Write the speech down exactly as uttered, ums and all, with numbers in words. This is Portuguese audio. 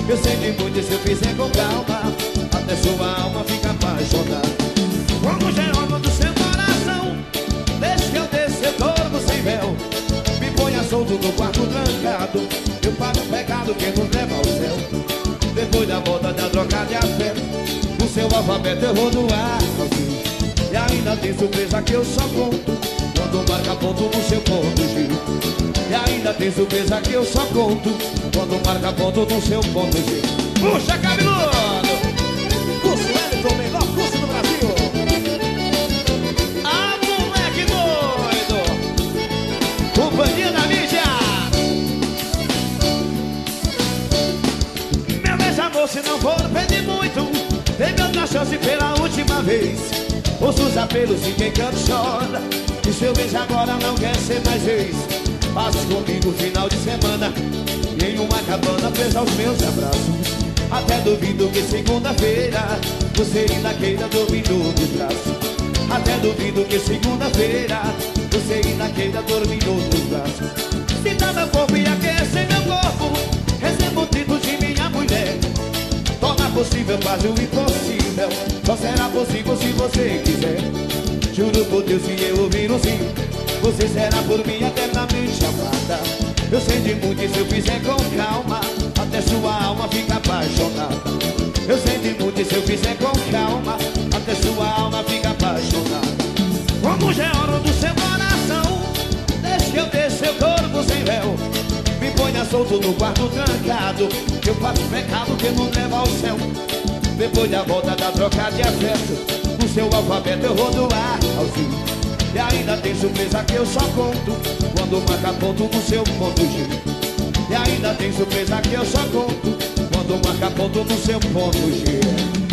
Eu sei de muito se eu fizer com calma, até sua alma fica apaixonada. Como geólogo do seu coração, deixa que eu desça, eu dormo sem véu. Me ponha solto no quarto trancado, eu pago o pecado que nos leva ao céu. Depois da volta da troca de afeto, o seu alfabeto eu vou doar sozinho. E ainda tem surpresa que eu só conto quando marca ponto no seu ponto G. E ainda tem surpresa que eu só conto quando marca ponto no seu ponto G. Puxa, cabeludo! Curso Wellington, o melhor curso do Brasil. Ah, moleque doido! Companhia da mídia! Meu beija-amor, se não for pedir muito, teve outra chance pela última vez. Ouço os apelos e quem canta chora, e seu beijo agora não quer ser mais ex. Passe comigo final de semana e em uma cabana preso aos meus abraços. Até duvido que segunda-feira você ainda queira dormir no meu braço. Até duvido que segunda-feira você ainda queira dormir no meu braço. Se dá meu corpo e aquece meu corpo, recebo o título de minha mulher. Torna possível quase o impossível, só será possível se você quiser. Juro por Deus, se eu ouvir um sim, você será por mim eternamente amada. Eu sei de muito e se eu fizer com calma, até sua alma fica apaixonada. Eu sei de muito e se eu fizer com calma, até sua alma fica apaixonada. Como geólogo do seu coração, deixa que eu desça seu corpo sem véu. Me ponha solto no quarto trancado, que eu faço pecado que não leva ao céu. Depois da volta da troca de afeto, o seu alfabeto eu vou doar ao fim. E ainda tem surpresa que eu só conto quando marca ponto no seu ponto G. E ainda tem surpresa que eu só conto quando marca ponto no seu ponto G.